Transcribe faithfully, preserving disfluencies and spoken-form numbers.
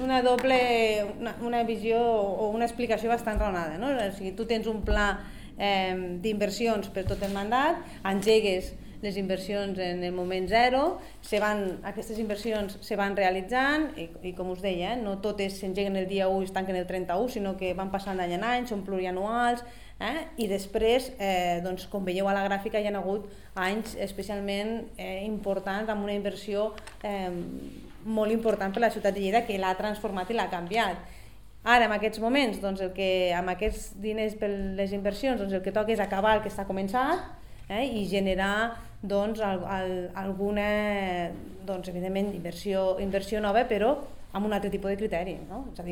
una doble, una, una visió o una explicació bastant raonada, no? O sigui, tu tens un pla eh, d'inversions per tot el mandat, engegues les inversions en el moment zero, se van, aquestes inversions se van realitzant i, i com us deia, eh, no totes s'engeguen el dia u i es tanquen el trenta-u, sinó que van passant d'any en any, són plurianuals, eh, i després, eh, doncs, com veieu a la gràfica, hi ha hagut anys especialment eh, importants amb una inversió eh, molt important per a la ciutat de Lleida que l'ha transformat i l'ha canviat. Ara, en aquests moments, doncs, el que, amb aquests diners per les inversions, doncs, el que toca és acabar el que està començat, eh, i generar doncs, al, al, alguna doncs, evidentment, inversió, inversió nova, però amb un altre tipus de criteri, no? És a dir,